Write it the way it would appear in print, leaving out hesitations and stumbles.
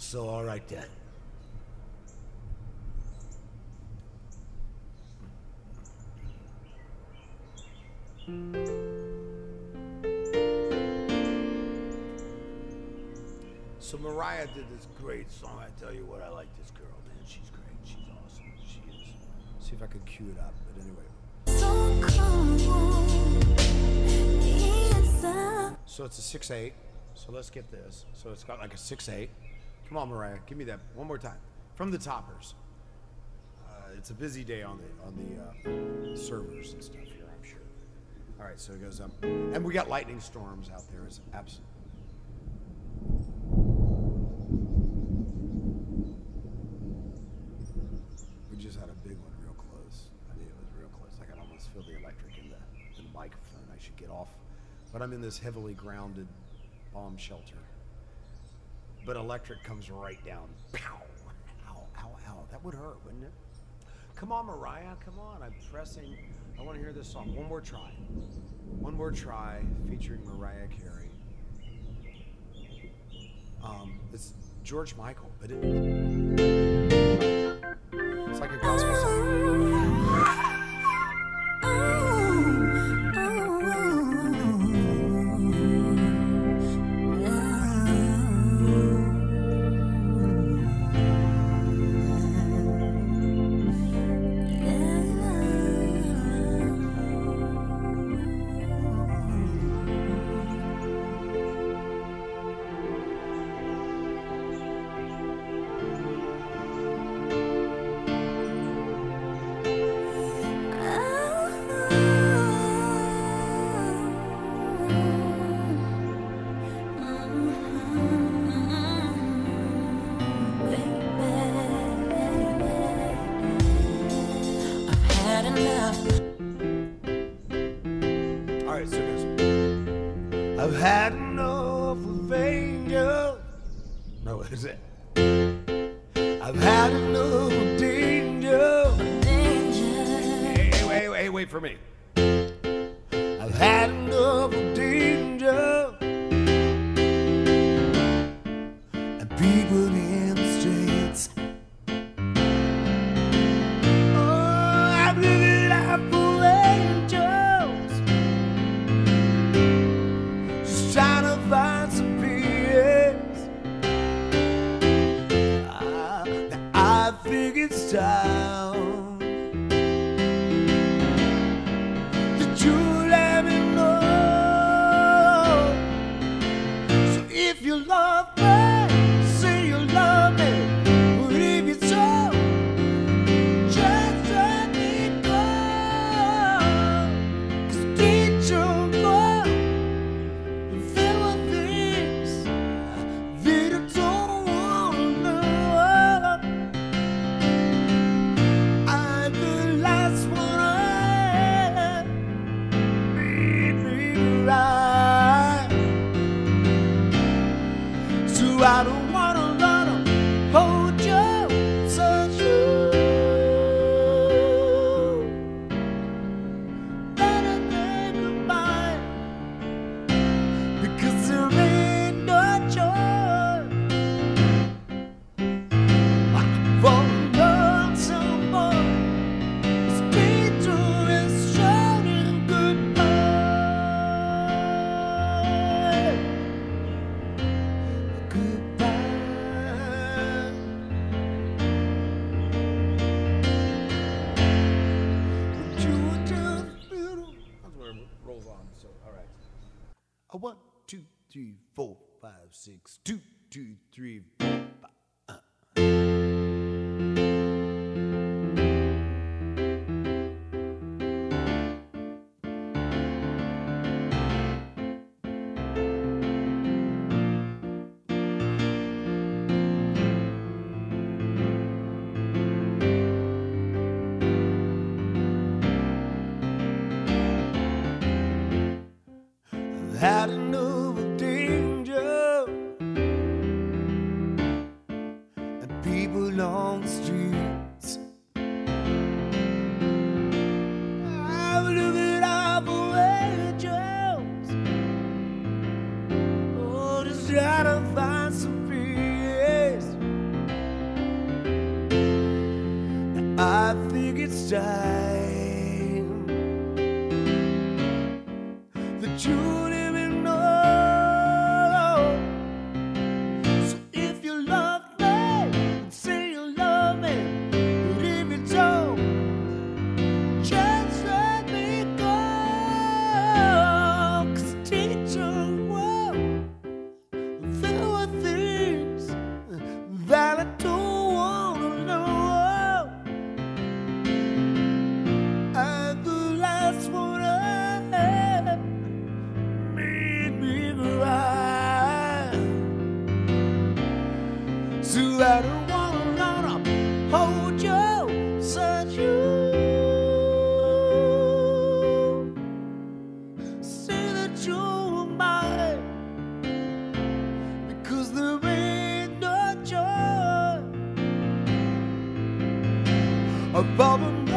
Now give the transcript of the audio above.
So, all right then. So Mariah did this great song. I tell you what, I like this girl, man. She's great. She's awesome. She is. See if I can cue it up. But anyway. So it's a 6/8. So let's get this. So it's got like a 6/8. Come on, Mariah, give me that one more time from the Toppers. It's a busy day on the servers and stuff here, I'm sure. All right, so it goes up, and we got lightning storms out there. It's absolute. We just had a big one real close. I mean, it was real close. I could almost feel the electric in the microphone. I should get off, but I'm in this heavily grounded bomb shelter. But electric comes right down. Pow! Ow, ow, ow. That would hurt, wouldn't it? Come on, Mariah, come on. I'm pressing. I want to hear this song. One more try. One more try featuring Mariah Carey. It's George Michael, but it's like a gospel song. I've had enough of angels. No, what is it? I've had enough of danger. Hey, wait for me. I've had enough of danger. And people in the streets. Oh, I've lived life for angels. Trying to find some peace. I think it's time that you let me know. So if you love me, say you love me. But if you don't, just let me go. 'Cause did you go? I don't wanna run or hold you, touch you. Better than goodbye, because there ain't no joy. For love, someone is dangerous, shouting goodbye. Rolls on, so all right. 1, 2, 3, 4, 5, 6. 2, 2, 3, 4, 5. Had enough of danger and people on the streets. I've looked out for angels. Oh, just try to find some peace. I don't wanna hold you, such you. Say that you're mine, because there ain't no joy above